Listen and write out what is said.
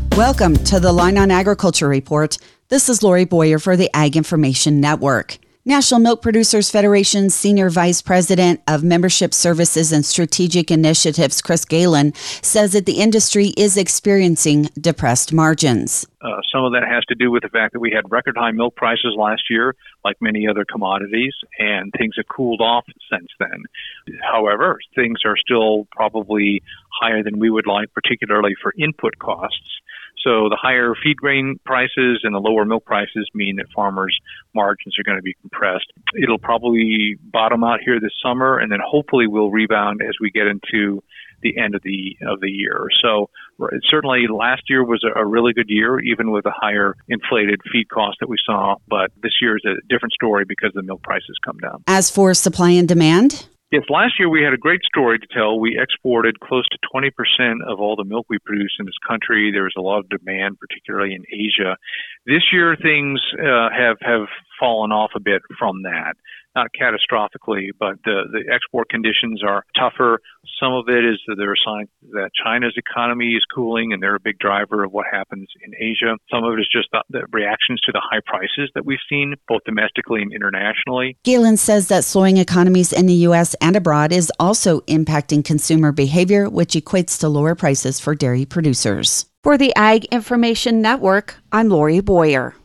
Welcome to the Line on Agriculture Report. This is Lori Boyer for the Ag Information Network. National Milk Producers Federation's Senior Vice President of Membership Services and Strategic Initiatives, Chris Galen, says that the industry is experiencing depressed margins. Some of that has to do with the fact that we had record high milk prices last year, like many other commodities, and things have cooled off since then. However, things are still probably higher than we would like, particularly for input costs. So the higher feed grain prices and the lower milk prices mean that farmers' margins are going to be compressed. It'll probably bottom out here this summer, and then hopefully will rebound as we get into the end of the year. So certainly last year was a really good year, even with a higher inflated feed cost that we saw. But this year is a different story because the milk prices come down. As for supply and demand? Yes, last year we had a great story to tell. We exported close to 20% of all the milk we produce in this country. There was a lot of demand, particularly in Asia. This year things have fallen off a bit from that. Not catastrophically, but the export conditions are tougher. Some of it is that there are signs that China's economy is cooling, and they're a big driver of what happens in Asia. Some of it is just the reactions to the high prices that we've seen, both domestically and internationally. Galen says that slowing economies in the U.S. and abroad is also impacting consumer behavior, which equates to lower prices for dairy producers. For the Ag Information Network, I'm Lori Boyer.